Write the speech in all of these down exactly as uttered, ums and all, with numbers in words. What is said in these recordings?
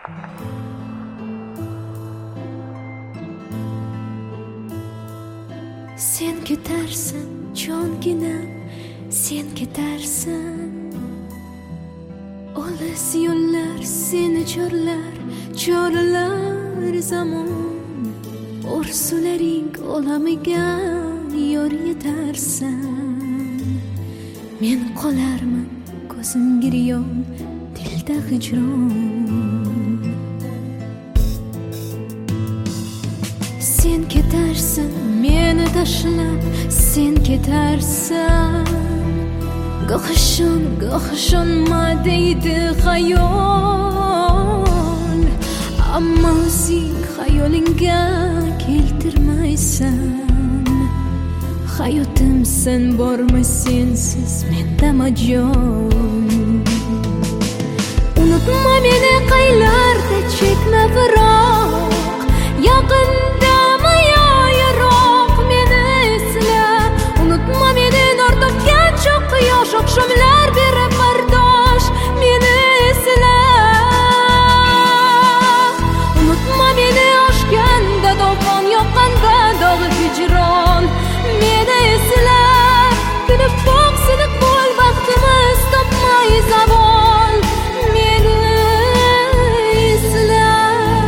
Sen ketarsan jonginam, sen ketarsan. Olis yo'llar seni chorlar, chorlar zamon. O'rsularing olamiga yor yetarsan. Men qolarman ko'zim giryon, dilda hijron. Sen ketarsan meni tashlab, sen ketarsan. Goh ishon, goh ishonma deydi xayol, ammo o'zing xayolingga keltirmaysan. Hayotim sen bormi, sensiz menda majon. Unutma meni qaylarda, chekma firoq. Yaqindami yo yiroq, meni esla. Unutma meni nur topgan choq quyosh, oqshomlar berib bardosh, meni esla. Unutma meni oshganda to'fon, yoqqanda dog'i hijron, meni esla. Kulib boq, siniq bo'l, baxtimiz topmay zavol, meni esla.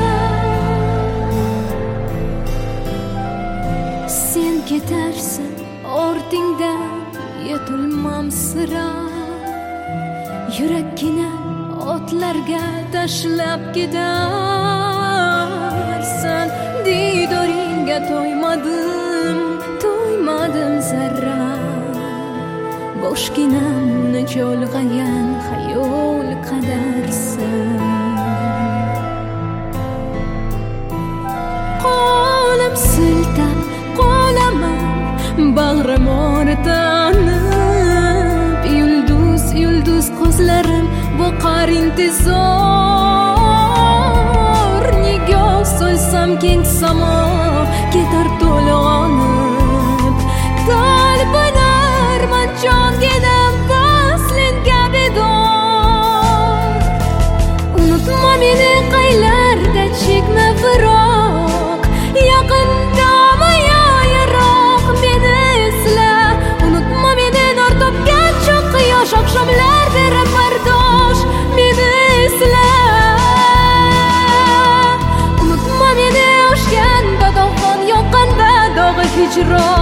Sen ketarsan ortingdan yetulmam sira. Yurakkina otlarga tashlab ketarsan. Didoringga to'ymadim, to'ymadim zarra. Boshginamni cho'lg'agan xayol qadarsan. Qo'lim siltab qolaman, bag'rim o'rtanib. Yulduz, yulduz ko'zlarim boqar intizor. Nigoh so'ysam keng samo ketar to'lg'onib. Talpinarman jonginam vaslinga bedor. Unutma meni qaylarda, chekma firoq. Yaqindami yo yiroq, meni esla. Unutma meni nur topgan choq quyosh, oqshomlar berib bardosh, meni esla. Unutma meni oshganda to'fon, yoqqanda dog'i hijron.